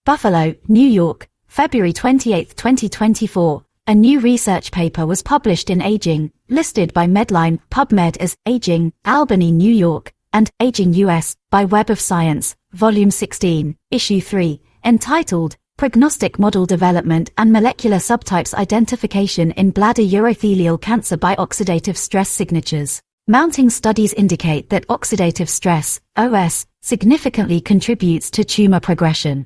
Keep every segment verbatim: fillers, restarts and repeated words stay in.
Buffalo, New York, February twenty-eighth, twenty twenty-four. A new research paper was published in Aging, listed by Medline, PubMed as Aging, Albany, New York, and Aging U S by Web of Science, Volume sixteen, Issue three, entitled Prognostic Model Development and Molecular Subtypes Identification in Bladder Urothelial Cancer by Oxidative Stress Signatures. Mounting studies indicate that oxidative stress, O S, significantly contributes to tumor progression.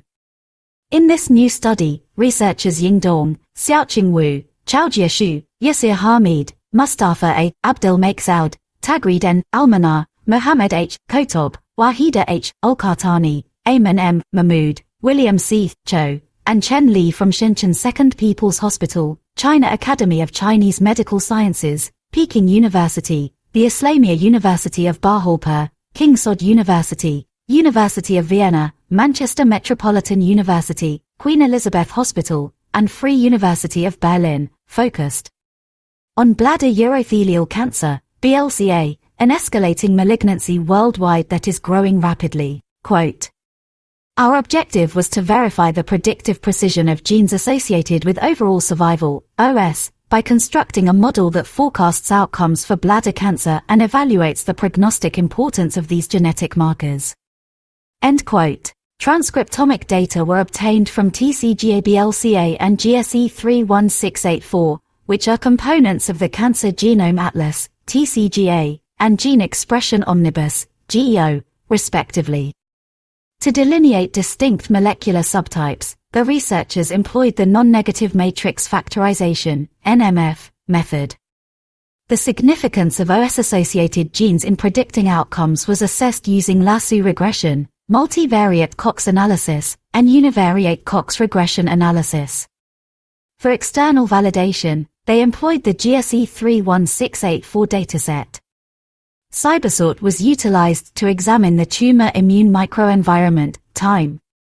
In this new study, researchers Ying Dong, Xiaoqing Wu, Chaojia Xu, Yasir Hamid, Mustafa A. Abdel Maikzoud, Tagreed N. Almanar, Mohammed H. Kotob, Wahida H. Olkartani, Ayman M. Mahmood, William C. Cho, and Chen Li from Shenzhen Second People's Hospital, China Academy of Chinese Medical Sciences, Peking University, the Islamia University of Bahawalpur, King Saud University, University of Vienna, Manchester Metropolitan University, Queen Elizabeth Hospital, and Free University of Berlin, focused on bladder urothelial cancer, B L C A, an escalating malignancy worldwide that is growing rapidly. Quote, Our objective was to verify the predictive precision of genes associated with overall survival, O S, by constructing a model that forecasts outcomes for bladder cancer and evaluates the prognostic importance of these genetic markers. End quote. Transcriptomic data were obtained from T C G A B L C A and G S E three one six eight four, which are components of the Cancer Genome Atlas, T C G A, and Gene Expression Omnibus, G E O, respectively. To delineate distinct molecular subtypes, the researchers employed the non-negative matrix factorization, N M F, method. The significance of O S-associated genes in predicting outcomes was assessed using lasso regression, multivariate Cox analysis, and univariate Cox regression analysis. For external validation, they employed the G S E three one six eight four dataset. CyberSort was utilized to examine the tumor immune microenvironment, time.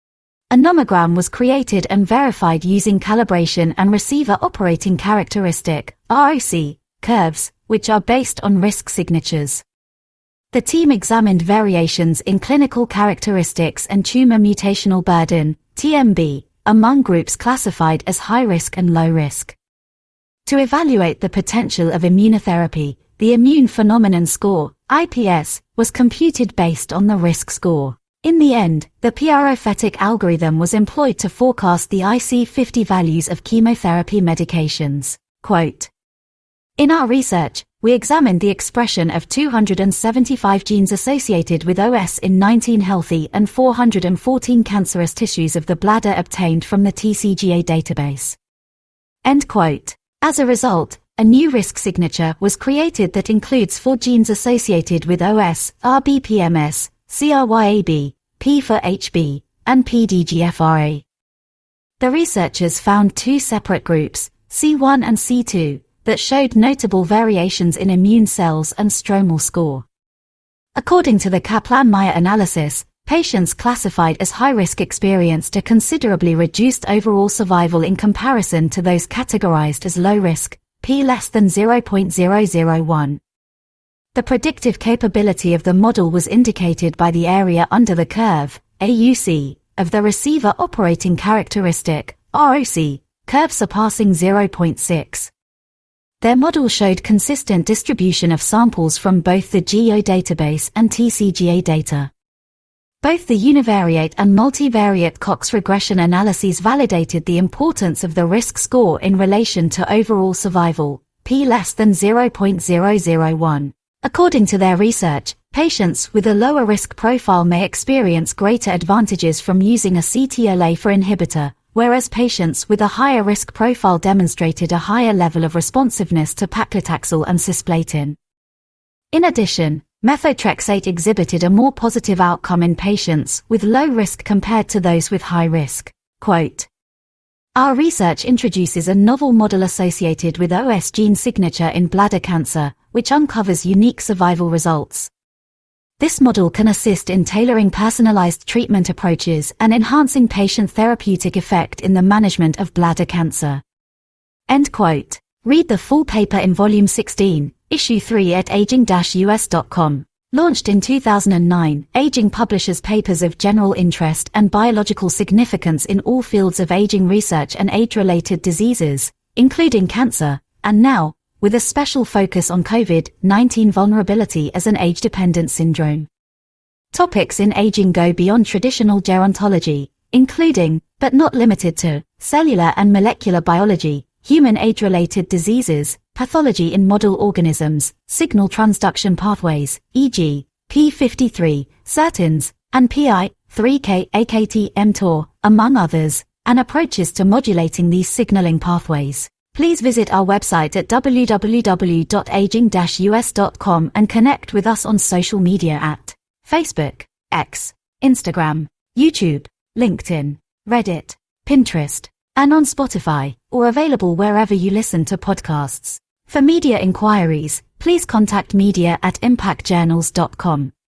A nomogram was created and verified using calibration and receiver operating characteristic, R O C, curves, which are based on risk signatures. The team examined variations in clinical characteristics and tumor mutational burden, T M B, among groups classified as high risk and low risk. To evaluate the potential of immunotherapy, the Immune Phenomenon Score, I P S, was computed based on the risk score. In the end, the Prophetic algorithm was employed to forecast the I C fifty values of chemotherapy medications. Quote, In our research, we examined the expression of two hundred seventy-five genes associated with O S in nineteen healthy and four hundred fourteen cancerous tissues of the bladder obtained from the T C G A database. End quote. As a result, a new risk signature was created that includes four genes associated with O S, R B P M S, C R Y A B, P four H B, and P D G F R A. The researchers found two separate groups, C one and C two, that showed notable variations in immune cells and stromal score. According to the Kaplan-Meier analysis, patients classified as high-risk experienced a considerably reduced overall survival in comparison to those categorized as low-risk, p less than zero point zero zero one. The predictive capability of the model was indicated by the area under the curve, A U C, of the receiver operating characteristic, R O C, curve surpassing zero point six. Their model showed consistent distribution of samples from both the G E O database and T C G A data. Both the univariate and multivariate Cox regression analyses validated the importance of the risk score in relation to overall survival, p less than zero point zero zero one. According to their research, patients with a lower risk profile may experience greater advantages from using a C T L A four inhibitor, whereas patients with a higher risk profile demonstrated a higher level of responsiveness to paclitaxel and cisplatin. In addition, methotrexate exhibited a more positive outcome in patients with low risk compared to those with high risk. Quote, Our research introduces a novel model associated with O S gene signature in bladder cancer, which uncovers unique survival results. This model can assist in tailoring personalized treatment approaches and enhancing patient therapeutic effect in the management of bladder cancer. End quote. Read the full paper in Volume sixteen, Issue three at aging dash U S dot com. Launched in two thousand nine, Aging publishes papers of general interest and biological significance in all fields of aging research and age-related diseases, including cancer, and now, with a special focus on COVID nineteen vulnerability as an age-dependent syndrome. Topics in aging go beyond traditional gerontology, including, but not limited to, cellular and molecular biology, human age-related diseases, pathology in model organisms, signal transduction pathways, for example, P fifty-three, Sirtuins, and P I three K A K T mTOR, among others, and approaches to modulating these signaling pathways. Please visit our website at w w w dot aging dash u s dot com and connect with us on social media at Facebook, X, Instagram, YouTube, LinkedIn, Reddit, Pinterest, and on Spotify, or available wherever you listen to podcasts. For media inquiries, please contact media at impact journals dot com.